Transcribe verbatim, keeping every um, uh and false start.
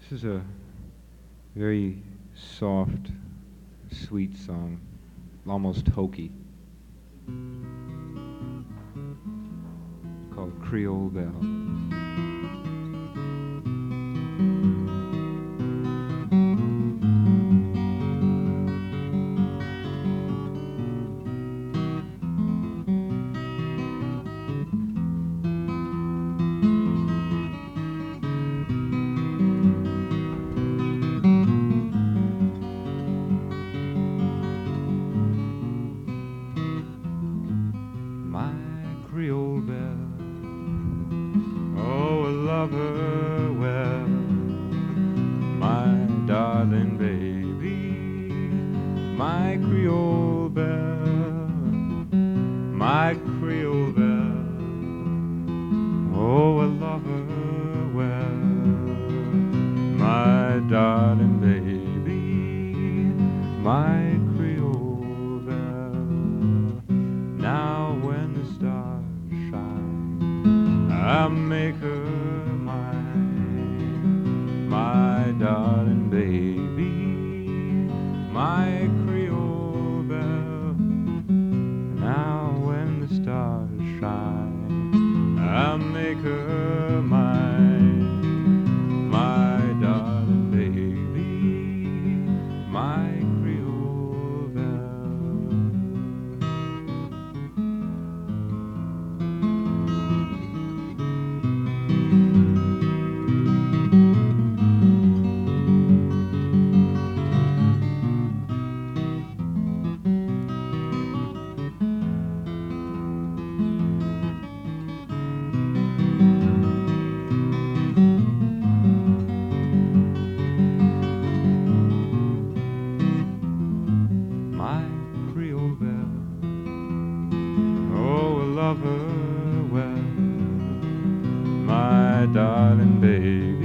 This is a very soft, sweet song, almost hokey, called Creole Belle. My Creole belle, oh, I love her well, my darling baby, my Creole belle, my Creole belle, oh, I love her well, my darling baby, my Creole belle. Now when the stars shine, I make her mine, my darling baby, my Creole belle. Now when the stars shine, I make her mine, my darling baby, my Creole belle. My Creole belle, oh, I love her well, my darling baby,